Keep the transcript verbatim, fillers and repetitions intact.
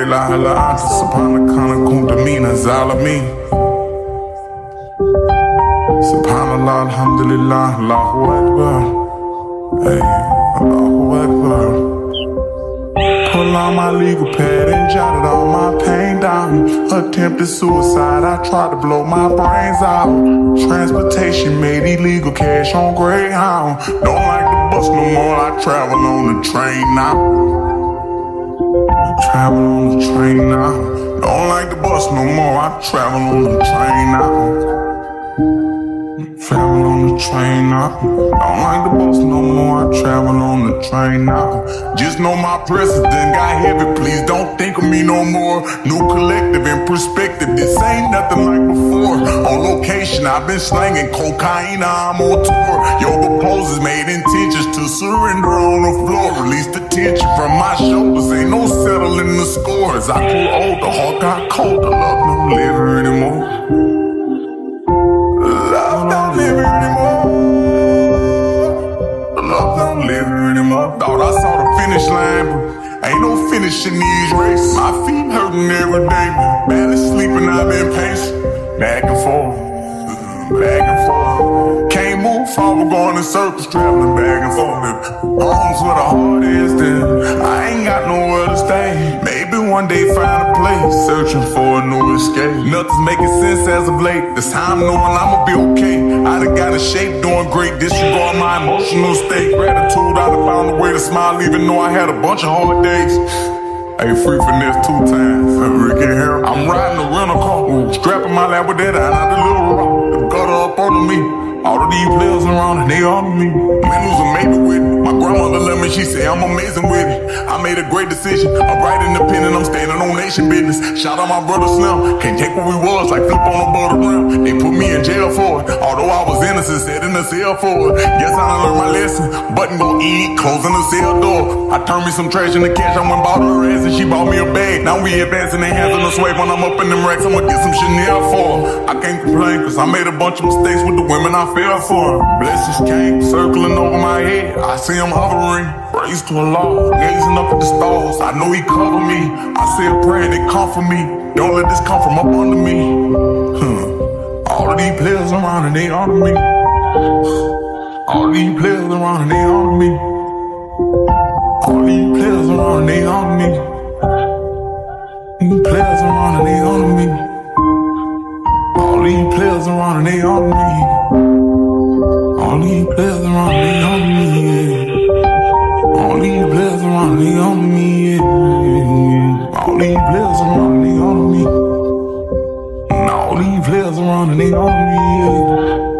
la hala anta subhanakana kunta mina zalimi. Subhanallah, alhamdulillah, Allahu Akbar. Hey, Allahu Akbar. Pull on my legal pad and jotted all my pain down. Attempted suicide, I tried to blow my brains out. Transportation made illegal, cash on Greyhound. Don't like the bus no more, I travel on the train now. I travel on the train now. Don't like the bus no more, I travel on the train now. Travel on the train now. Don't like the bus no more, I travel on the train now. Just know my precedent got heavy, please don't think of me no more. New collective and perspective, this ain't nothing like before. On location, I've been slanging cocaine, I'm on tour. Yoga poses made intentions to surrender on the floor. Release the tension from my shoulders, ain't no settling the scores. I grew older, heart got colder, love don't live here anymore. Love don't live here anymore. Love don't live here anymore. Thought I saw the finish line, but ain't no finishing these races. My feet hurting every day, barely sleeping, I've been pacing. Back and forth, back and forth. Can't move forward, going in circles, traveling back and forth. Home's where the heart is, then I ain't got nowhere to stay. Maybe one day find a place, searching for a new escape. Nothing's making sense as of late. This time knowing I'ma be okay. I done got in shape, doing great. Disregard my emotional state. Gratitude, I done found a way to smile, even though I had a bunch of hard days. Hey, free finesse two times. Ricky here. I'm riding a rental car, strapping my lap with that eye, not the little rock. The gutter up under me. All of these players around and they on me. Man, who's a made it with it. My grandmother let me, she said I'm amazing with it. I made a great decision. I'm right independent, I'm standing on nation business. Shout out my brother Slim. Can't take what we was, like flip on a butter round. They put me in jail for it. Although I was innocent, sat in the cell for it. Guess I done learned my lesson. Button go eat, closing the cell door. I turned me some trash in the cash, I went bought her ass and she bought me a bag. Now we advancing their hands in the sway. When I'm up in them racks, I'ma get some Chanel for her. I can't complain, cause I made a bunch of mistakes with the women I fell for. Blessings came circling over my head. I see him hovering, praise to Allah, gazing up at the stars. I know he cover me. I say a prayer and they comfort me. Don't let this come from up under me. Huh. All of these players around and they honor me. All of these players around and they honor me. All of these players around and they honor me. These players around and they honor me. All these players around and they honor me. All these players around, they on me, yeah. All these players around, they on me, yeah. All these players around, they on me. And all these players around, and they on me, yeah.